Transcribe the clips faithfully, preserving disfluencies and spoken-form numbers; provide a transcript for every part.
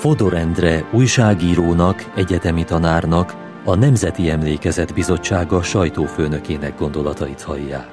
Fodor Endre újságírónak, egyetemi tanárnak, a Nemzeti Emlékezet Bizottsága sajtófőnökének gondolatait hallják.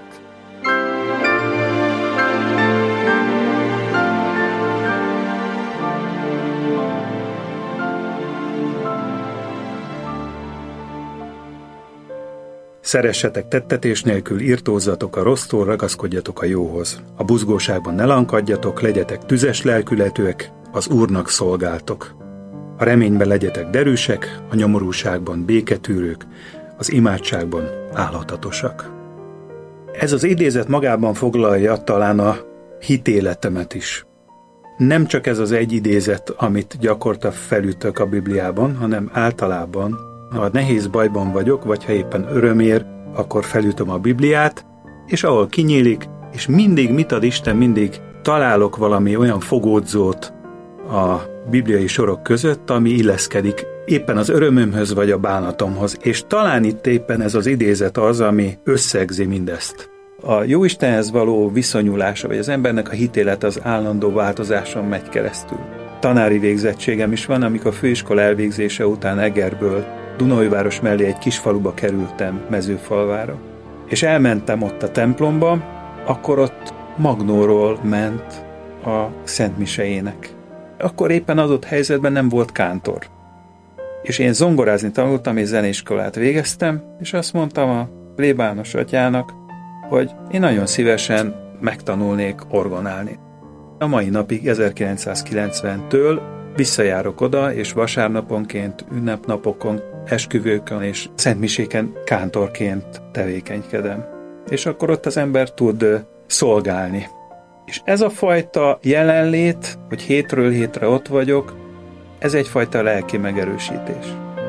Szeressetek tettetés nélkül, irtózzatok a rossztól, ragaszkodjatok a jóhoz. A buzgóságban ne lankadjatok, legyetek tüzes lelkületűek, az Úrnak szolgáltok. A reményben legyetek derűsek, a nyomorúságban béketűrők, az imádságban álhatatosak. Ez az idézet magában foglalja talán a hitéletemet is. Nem csak ez az egy idézet, amit gyakorta felütök a Bibliában, hanem általában, ha nehéz bajban vagyok, vagy ha éppen örömér, akkor felütöm a Bibliát, és ahol kinyílik, és mindig, mit ad Isten, mindig találok valami olyan fogódzót a bibliai sorok között, ami illeszkedik éppen az örömömhöz, vagy a bánatomhoz. És talán itt éppen ez az idézet az, ami összegzi mindezt. A Jóistenhez való viszonyulása, vagy az embernek a hitélete az állandó változáson megy keresztül. Tanári végzettségem is van, amikor a főiskola elvégzése után Egerből Dunaújváros mellé egy kis faluba kerültem, Mezőfalvára. És elmentem ott a templomba, akkor ott Magnóról ment a szentmise ének. Akkor éppen adott helyzetben nem volt kántor. És én zongorázni tanultam, és zeneiskolát végeztem, és azt mondtam a plébános atyának, hogy én nagyon szívesen megtanulnék orgonálni. A mai napig, ezerkilencszázkilencventől visszajárok oda, és vasárnaponként, ünnepnapokon, esküvőkön és szentmiséken kántorként tevékenykedem. És akkor ott az ember tud szolgálni. És ez a fajta jelenlét, hogy hétről hétre ott vagyok, ez egyfajta lelki megerősítés.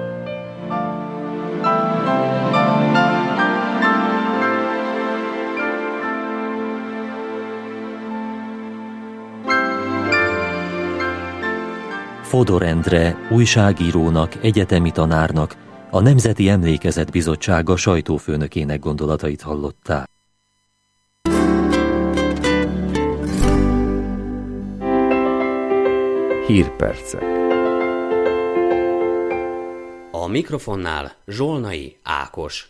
Fodor Endre újságírónak, egyetemi tanárnak, a Nemzeti Emlékezet Bizottsága sajtófőnökének gondolatait hallották. Hírpercek. A mikrofonnál Zsolnai Ákos.